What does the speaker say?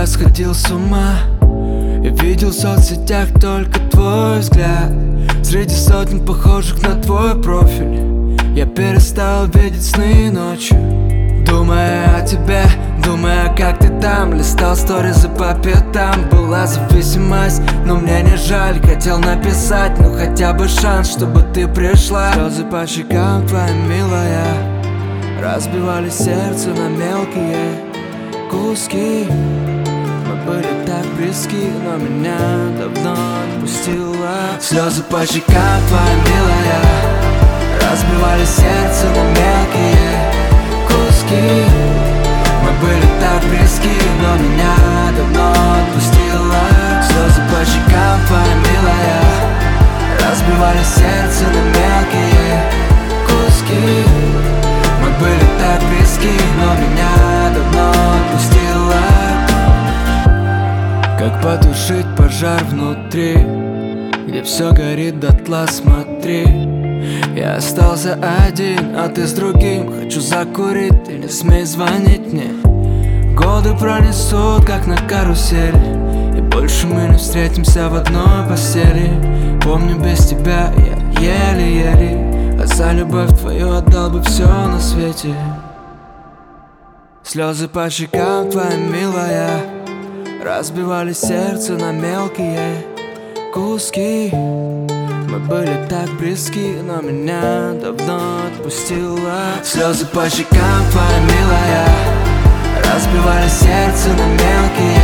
тебя сходил с ума. Я видел в соцсетях только твой взгляд. Среди сотен похожих на твой профиль я перестал видеть сны ночью, думая о тебе, думая, как ты там. Листал сторизы по пятам. Была зависимость, но мне не жаль. Хотел написать, ну хотя бы шанс, чтобы ты пришла. Слезы по щекам, твоя милая, разбивали сердце на мелкие куски. Мы были так близки, но меня давно отпустила. Слезы по щекам, твоя милая, разбивали сердце на мелкие куски. Мы были так близки, но меня давно отпустила. Слезы по щекам, твоя милая, разбивали сердце на мелкие куски. Мы были так близки, но меня давно отпустила. Как потушить пожар внутри, где все горит дотла, смотри. Я остался один, а ты с другим. Хочу закурить, ты не смей звонить мне. Годы пронесут, как на карусели, и больше мы не встретимся в одной постели. Помню, без тебя я еле-еле, а за любовь твою отдал бы все на свете. Слезы по щекам, твоя милая, разбивали сердце на мелкие куски. Мы были так близки, но меня давно отпустила. Слезы по щекам, твоя милая, разбивали сердце на мелкие